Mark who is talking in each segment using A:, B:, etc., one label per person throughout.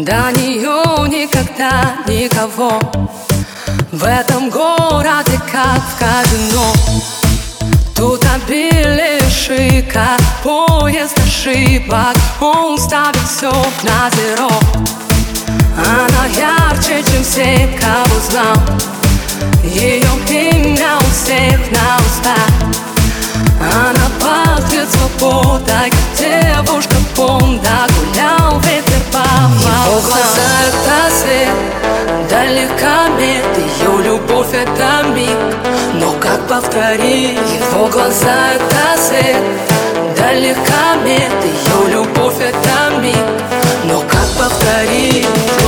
A: До нее никогда никого в этом городе, как в казино. Тут обилие шика, поезд ошибок, он ставит все на зеро. Она ярче, чем все, кого знал. Ее имя у всех на устах. Она пахнет свободой, как девушка Бонда. Гулял ветер по волнам. Его глаза — это свет, далекомет. Ее любовь — это миг, но как повторить? Его глаза — это свет, далекомет. Ее любовь — это миг, но как повторить?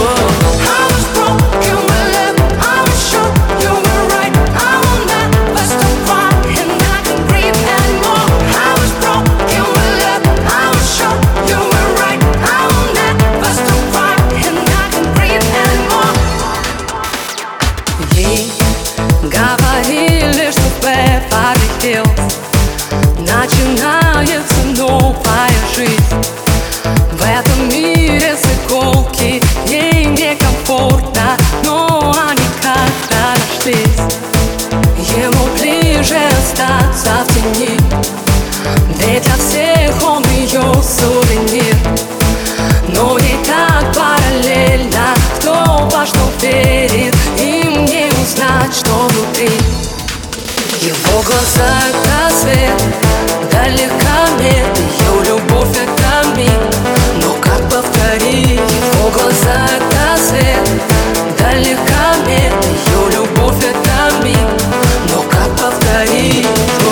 A: Говорили, что в Беверли-Хиллз начинается новая жизнь. В этом мире с иголки ей некомфортно, но они как-то нашлись. Ему ближе остаться в тени, ведь для всех он ее сувенир. Но ей так параллельно, кто во что верит, им не узнать, что внутри. Его глаза — это свет, далекомет. Ее любовь — это миг, но как повторить? Его глаза — это свет, далекомет. Ее любовь — это миг, но как повторить?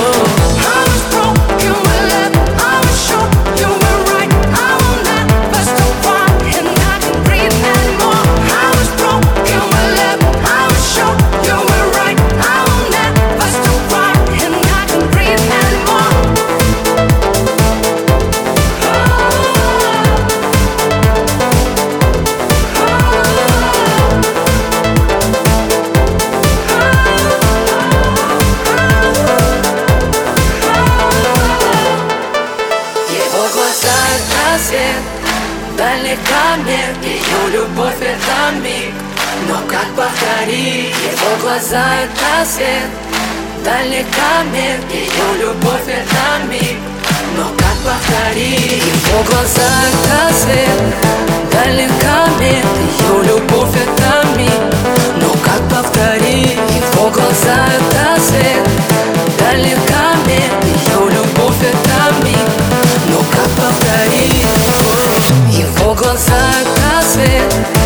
A: Свет, далекомет. Ее любовь — это миг, но как повторить? Его глаза — это свет, далекомет. Ее любовь — это миг, но как повторить? Его глаза — это свет, далекомет. Ее любовь — это миг, но как повторить? Его глаза — это свет, далекомет. Ее любовь — это миг, но как повторить? Его глаза — это свет,